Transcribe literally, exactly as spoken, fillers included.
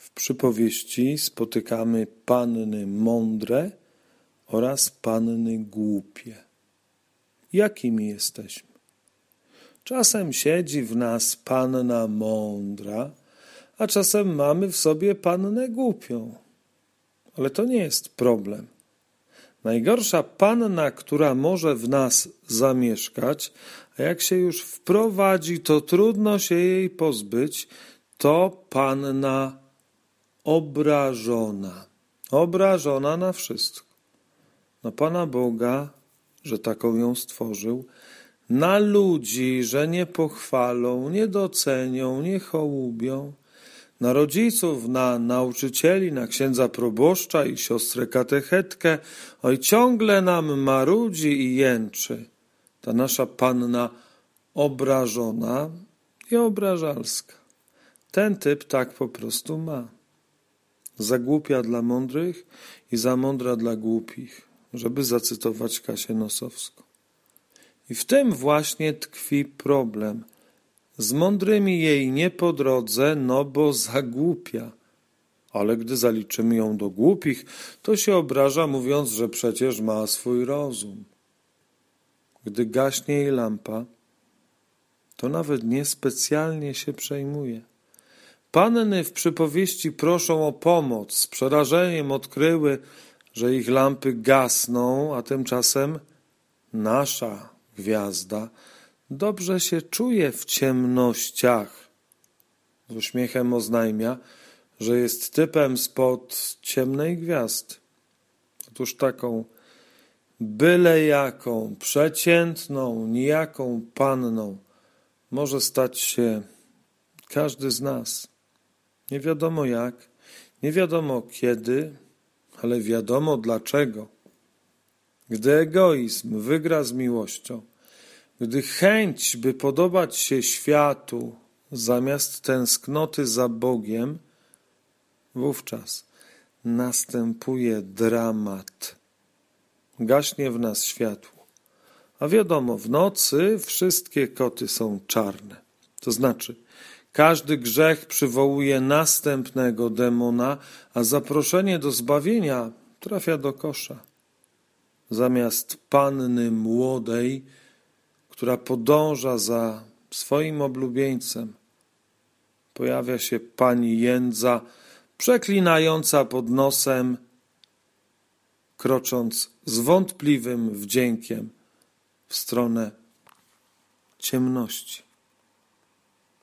W przypowieści spotykamy panny mądre oraz panny głupie. Jakimi jesteśmy? Czasem siedzi w nas panna mądra, a czasem mamy w sobie pannę głupią. Ale to nie jest problem. Najgorsza panna, która może w nas zamieszkać, a jak się już wprowadzi, to trudno się jej pozbyć, to panna obrażona. Obrażona na wszystko. Na Pana Boga, że taką ją stworzył, na ludzi, że nie pochwalą, nie docenią, nie hołubią, na rodziców, na nauczycieli, na księdza proboszcza i siostrę katechetkę. Oj, ciągle nam marudzi i jęczy. Ta nasza panna obrażona i obrażalska. Ten typ tak po prostu ma. Za głupia dla mądrych i za mądra dla głupich, żeby zacytować Kasię Nosowską. I w tym właśnie tkwi problem. Z mądrymi jej nie po drodze, no bo zagłupia. Ale gdy zaliczymy ją do głupich, to się obraża, mówiąc, że przecież ma swój rozum. Gdy gaśnie jej lampa, to nawet niespecjalnie się przejmuje. Panny w przypowieści proszą o pomoc. Z przerażeniem odkryły, że ich lampy gasną, a tymczasem nasza gwiazda dobrze się czuje w ciemnościach. Z uśmiechem oznajmia, że jest typem spod ciemnej gwiazdy. Otóż taką byle jaką, przeciętną, nijaką panną może stać się każdy z nas. Nie wiadomo jak, nie wiadomo kiedy, ale wiadomo dlaczego. Gdy egoizm wygra z miłością, gdy chęć, by podobać się światu, zamiast tęsknoty za Bogiem, wówczas następuje dramat. Gaśnie w nas światło. A wiadomo, w nocy wszystkie koty są czarne. To znaczy, każdy grzech przywołuje następnego demona, a zaproszenie do zbawienia trafia do kosza. Zamiast panny młodej, która podąża za swoim oblubieńcem, pojawia się pani jędza, przeklinająca pod nosem, krocząc z wątpliwym wdziękiem w stronę ciemności.